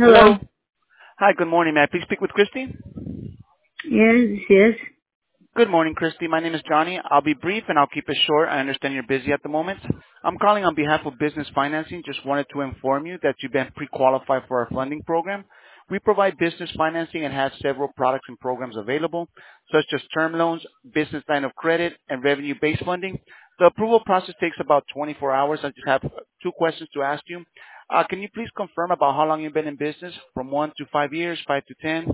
Hello. Hello. Hi, good morning. May I please speak with Christy? Yes, yes. Good morning, Christy. My name is Johnny. I'll be brief and I'll keep it short. I understand you're busy at the moment. I'm calling on behalf of Business Financing. Just wanted to inform you that you've been pre-qualified for our funding program. We provide business financing and have several products and programs available, such as term loans, business line of credit, and revenue-based funding. The approval process takes about 24 hours. I just have two questions to ask you. Can you please confirm about how long you've been in business? From 1 to 5 years, 5 to 10?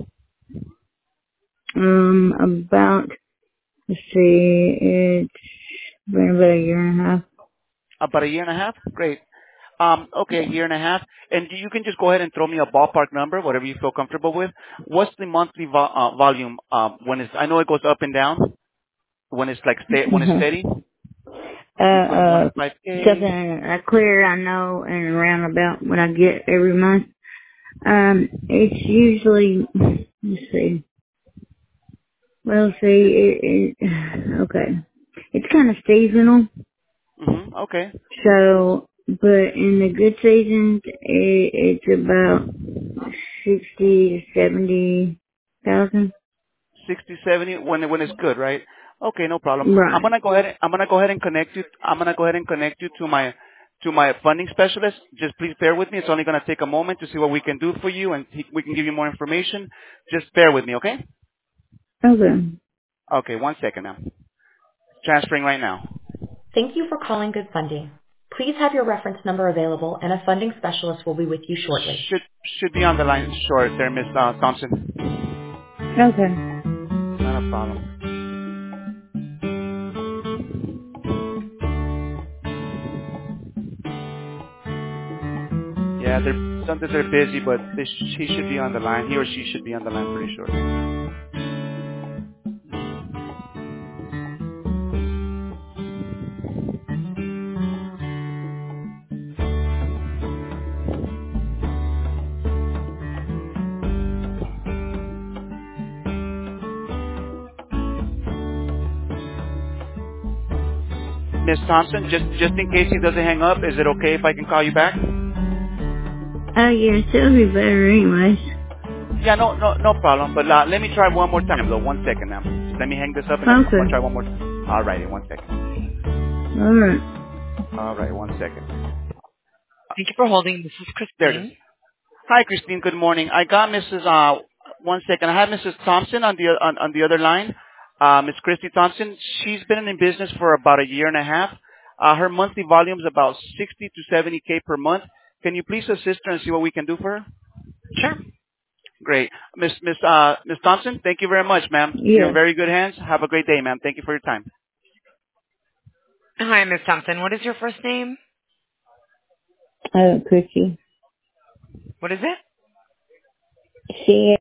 About, let's see, it's been about a year and a half. About a year and a half? Great. Okay, a year and a half. And you can just go ahead and throw me a ballpark number, whatever you feel comfortable with. What's the monthly volume when it's, I know it goes up and down, when it's like, when it's steady, between 1 and 5K? Something clear I know and around about what I get every month. It's usually, let's see. Well, see, okay. It's kind of seasonal. Okay. So, but in the good seasons, it's about 60 to 70,000. 60, 70 when it's good, right? Okay, no problem. I'm Right. gonna go ahead. I'm gonna go ahead and connect you. I'm gonna go ahead and connect you to my funding specialist. Just please bear with me. It's only gonna take a moment to see what we can do for you, and we can give you more information. Just bear with me, okay? Okay. Okay, one second now. Transferring right now. Thank you for calling Good Funding. Please have your reference number available and a funding specialist will be with you shortly. Should should be on the line short there, Miss Thompson. Okay. Not a problem. Yeah, sometimes they're busy, but he should be on the line. He or she should be on the line pretty shortly. Miss Thompson, just in case he doesn't hang up, is it okay if I can call you back? Yes, it'll be better anyways. Yeah, no problem. But let me try one more time, though. 1 second now. Just let me hang this up, and I'm gonna Okay. try one more time. All right, in 1 second. Alright. All right, 1 second. Thank you for holding. This is There it is. Christine. Hi, Christine. Good morning. I got Mrs. 1 second. I have Mrs. Thompson on the other line. Miss Christy Thompson. She's been in business for about a year and a half. Her monthly volume is about 60 to 70K per month. Can you please assist her and see what we can do for her? Sure. Great, Miss Thompson. Thank you very much, ma'am. You're in Yes. very good hands. Have a great day, ma'am. Thank you for your time. Hi, Miss Thompson. What is your first name? Chrissy. What is it? C